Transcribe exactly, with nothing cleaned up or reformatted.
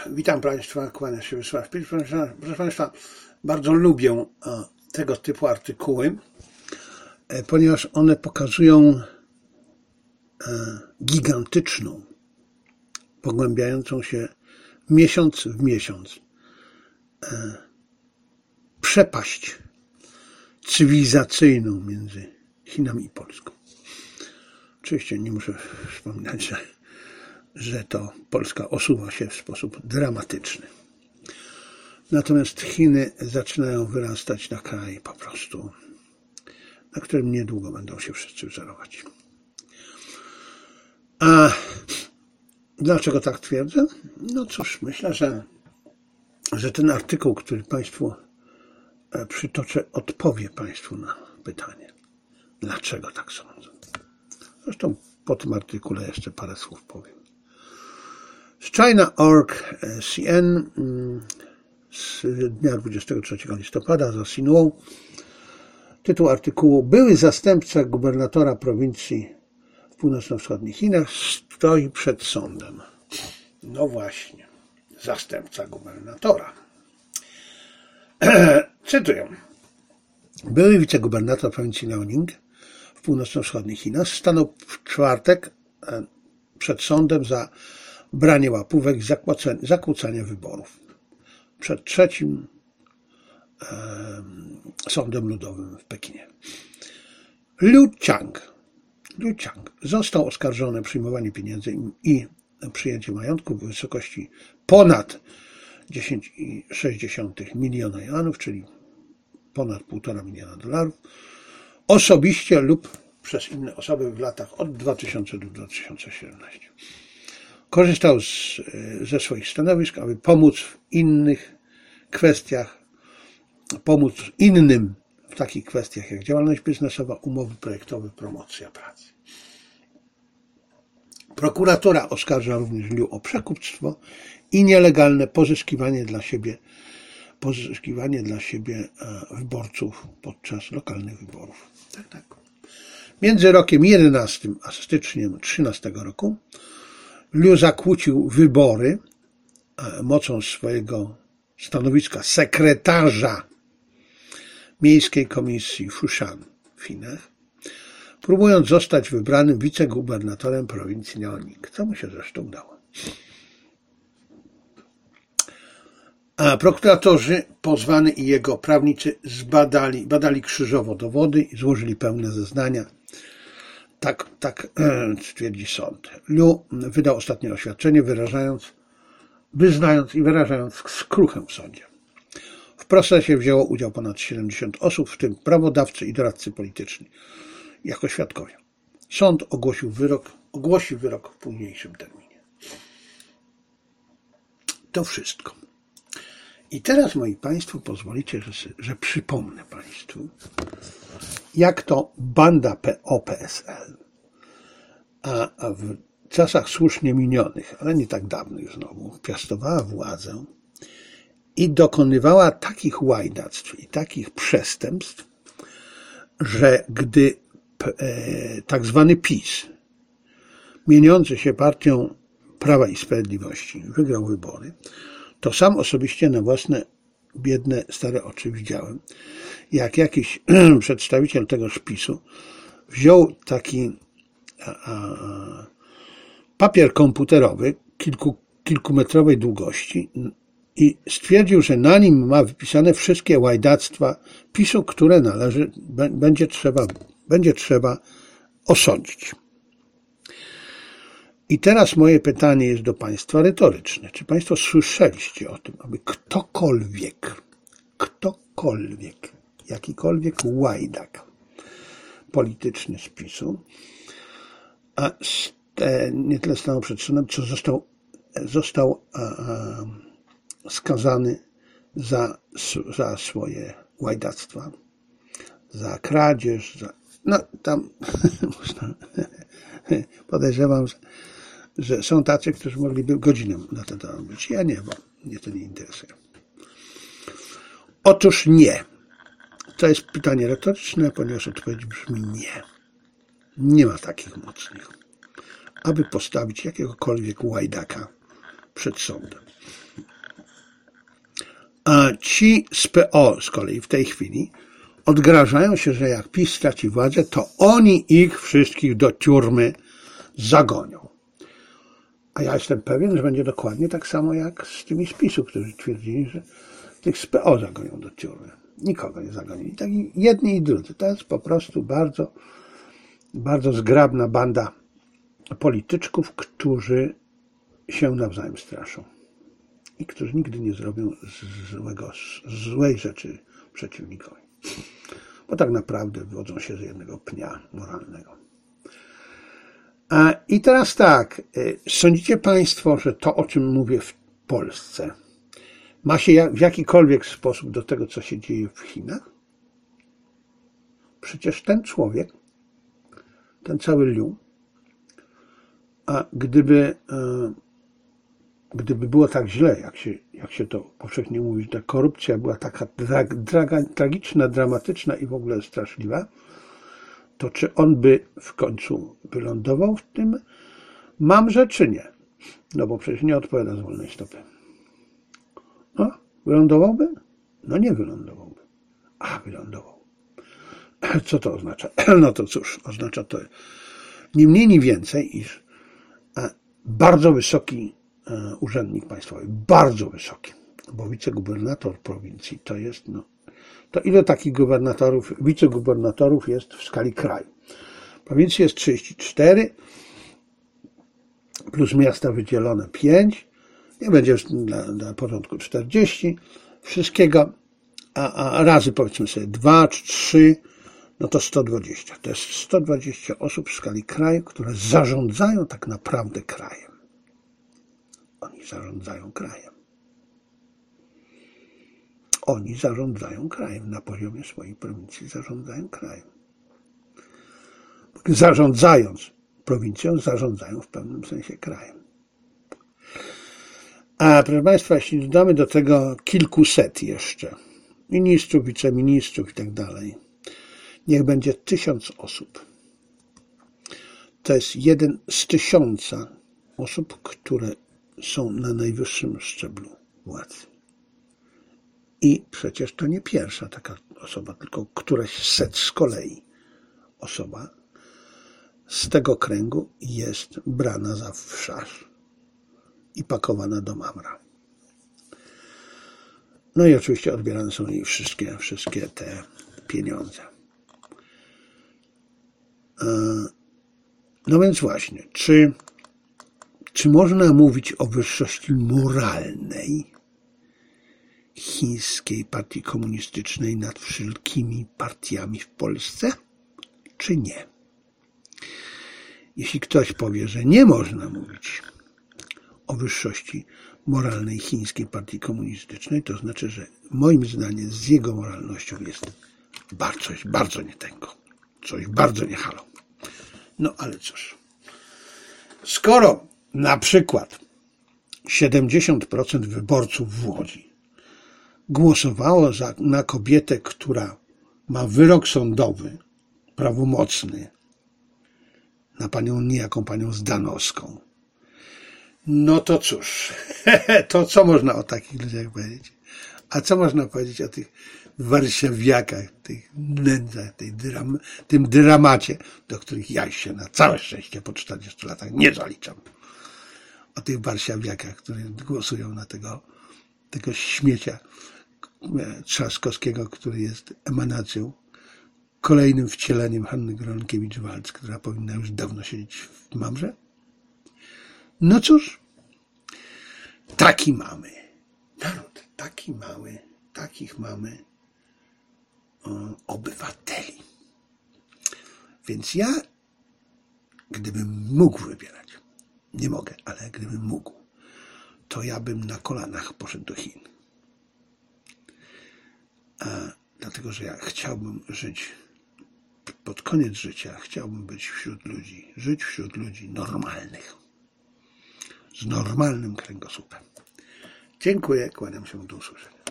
Witam Państwa, kłania się Wiesław Pisz. Proszę Państwa, bardzo lubię tego typu artykuły, ponieważ one pokazują gigantyczną, pogłębiającą się miesiąc w miesiąc przepaść cywilizacyjną między Chinami i Polską. Oczywiście nie muszę wspominać, że, że to Polska osuwa się w sposób dramatyczny. Natomiast Chiny zaczynają wyrastać na kraj po prostu, na którym niedługo będą się wszyscy wzorować. A dlaczego tak twierdzę? No cóż, myślę, że, że ten artykuł, który Państwu przytoczę, odpowie Państwu na pytanie, dlaczego tak sądzę. Zresztą po tym artykule jeszcze parę słów powiem. Z China kropka org kropka C N z dnia dwudziestego trzeciego listopada za Xinhua. Tytuł artykułu: były zastępca gubernatora prowincji w północno-wschodnich Chinach stoi przed sądem. No właśnie, zastępca gubernatora. Cytuję. Były wicegubernator prowincji Liaoning w północno-wschodnich Chinach stanął w czwartek przed sądem za branie łapówek i zakłócanie wyborów. Przed trzecim e, sądem ludowym w Pekinie. Liu Chang, Liu Chang został oskarżony o przyjmowanie pieniędzy i przyjęcie majątku w wysokości ponad dziesięć przecinek sześć miliona juanów, czyli ponad półtora miliona dolarów, osobiście lub przez inne osoby w latach od dwa tysiące do dwa tysiące siedemnastego. Korzystał z, ze swoich stanowisk, aby pomóc w innych kwestiach, pomóc innym w takich kwestiach jak działalność biznesowa, umowy projektowe, promocja pracy. Prokuratura oskarża również Liu o przekupstwo i nielegalne pozyskiwanie dla siebie, pozyskiwanie dla siebie wyborców podczas lokalnych wyborów. Tak, tak. Między rokiem jedenastym a styczniem trzynastego roku Liu zakłócił wybory mocą swojego stanowiska sekretarza Miejskiej Komisji Fushan w Chinach, próbując zostać wybranym wicegubernatorem prowincji Liaoning, co mu się zresztą udało. A prokuratorzy pozwany i jego prawnicy zbadali, badali krzyżowo dowody i złożyli pełne zeznania. Tak, tak e, twierdzi sąd. Liu wydał ostatnie oświadczenie, wyrażając, wyznając i wyrażając skruchę w sądzie. W procesie wzięło udział ponad siedemdziesiąt osób, w tym prawodawcy i doradcy polityczni, jako świadkowie. Sąd ogłosił wyrok, ogłosi wyrok w późniejszym terminie. To wszystko. I teraz, moi Państwo, pozwolicie, że, że przypomnę Państwu, jak to banda P O P S L, a, a w czasach słusznie minionych, ale nie tak dawnych znowu, piastowała władzę i dokonywała takich łajdactw i takich przestępstw, że gdy e, tak zwany PiS, mieniący się partią Prawa i Sprawiedliwości, wygrał wybory, to sam osobiście na własne biedne stare oczy widziałem, jak jakiś przedstawiciel tegoż PiSu wziął taki a, a, papier komputerowy kilku, kilkumetrowej długości i stwierdził, że na nim ma wypisane wszystkie łajdactwa PiSu, które należy, b, będzie, trzeba, będzie trzeba osądzić. I teraz moje pytanie jest do Państwa retoryczne. Czy Państwo słyszeliście o tym, aby ktokolwiek, ktokolwiek, jakikolwiek łajdak polityczny z PiSu, a nie tyle stanął przed sądem, co został, został a, a, skazany za, za swoje łajdactwa, za kradzież, za, no tam można, podejrzewam, że że są tacy, którzy mogliby godzinę na ten temat być. Ja nie, bo mnie to nie interesuje. Otóż nie. To jest pytanie retoryczne, ponieważ odpowiedź brzmi nie. Nie ma takich mocnych, aby postawić jakiegokolwiek łajdaka przed sądem. A ci z P O z kolei w tej chwili odgrażają się, że jak PiS straci władzę, to oni ich wszystkich do tiurmy zagonią. A ja jestem pewien, że będzie dokładnie tak samo jak z tymi z PiSu, którzy twierdzili, że tych z P O zagonią do tiurmy. Nikogo nie zagonili. Tak jedni i drudzy. To jest po prostu bardzo, bardzo zgrabna banda polityczków, którzy się nawzajem straszą i którzy nigdy nie zrobią złego, złej rzeczy przeciwnikowi. Bo tak naprawdę wywodzą się z jednego pnia moralnego. I teraz tak, sądzicie Państwo, że to, o czym mówię w Polsce, ma się w jakikolwiek sposób do tego, co się dzieje w Chinach? Przecież ten człowiek, ten cały Liu, a gdyby, gdyby było tak źle, jak się, jak się to powszechnie mówi, że ta korupcja była taka dra, dra, tragiczna, dramatyczna i w ogóle straszliwa, to czy on by w końcu wylądował w tym mamrze, czy nie? No bo przecież nie odpowiada z wolnej stopy. No, wylądowałby? No nie wylądowałby. A, wylądował. Co to oznacza? No to cóż, oznacza to nie mniej, ni więcej, iż bardzo wysoki urzędnik państwowy, bardzo wysoki, bo wicegubernator prowincji to jest, no, to ile takich gubernatorów, wicegubernatorów jest w skali kraju? Prowincji jest trzydzieści cztery, plus miasta wydzielone pięć, nie będzie już dla, dla porządku czterdzieści, wszystkiego, a, a razy powiedzmy sobie dwa czy trzy, no to sto dwadzieścia. To jest sto dwadzieścia osób w skali kraju, które zarządzają tak naprawdę krajem. Oni zarządzają krajem. Oni zarządzają krajem. Na poziomie swojej prowincji zarządzają krajem. Zarządzając prowincją, zarządzają w pewnym sensie krajem. A proszę Państwa, jeśli dodamy do tego kilkuset jeszcze ministrów, wiceministrów i tak dalej, niech będzie tysiąc osób. To jest jeden z tysiąca osób, które są na najwyższym szczeblu władzy. I przecież to nie pierwsza taka osoba, tylko któraś set z kolei osoba z tego kręgu jest brana za wszarz i pakowana do mamra. No i oczywiście odbierane są jej wszystkie, wszystkie te pieniądze. No więc właśnie, czy, czy można mówić o wyższości moralnej chińskiej partii komunistycznej nad wszelkimi partiami w Polsce, czy nie? Jeśli ktoś powie, że nie można mówić o wyższości moralnej chińskiej partii komunistycznej, to znaczy, że moim zdaniem z jego moralnością jest bardzo, coś bardzo nie tęgo, coś bardzo nie halo. No ale cóż, skoro na przykład siedemdziesiąt procent wyborców w Łodzi głosowało za, na kobietę, która ma wyrok sądowy prawomocny na panią, niejaką panią Zdanowską, no to cóż, to co można o takich ludziach powiedzieć? A co można powiedzieć o tych warszawiakach, tych nędzach, tej dram, tym dramacie, do których ja się na całe szczęście po czterdziestu latach nie zaliczam. O tych warszawiakach, którzy głosują na tego, tego śmiecia Trzaskowskiego, który jest emanacją, kolejnym wcieleniem Hanny Gronkiewicz-Waltz, która powinna już dawno siedzieć w mamrze. No cóż, taki mamy naród, taki mały, takich mamy o, obywateli. Więc ja, gdybym mógł wybierać, nie mogę, ale gdybym mógł, to ja bym na kolanach poszedł do Chin. A, dlatego, że ja chciałbym żyć, pod koniec życia chciałbym być wśród ludzi, żyć wśród ludzi normalnych, z normalnym kręgosłupem. Dziękuję, kłaniam się, do usłyszenia.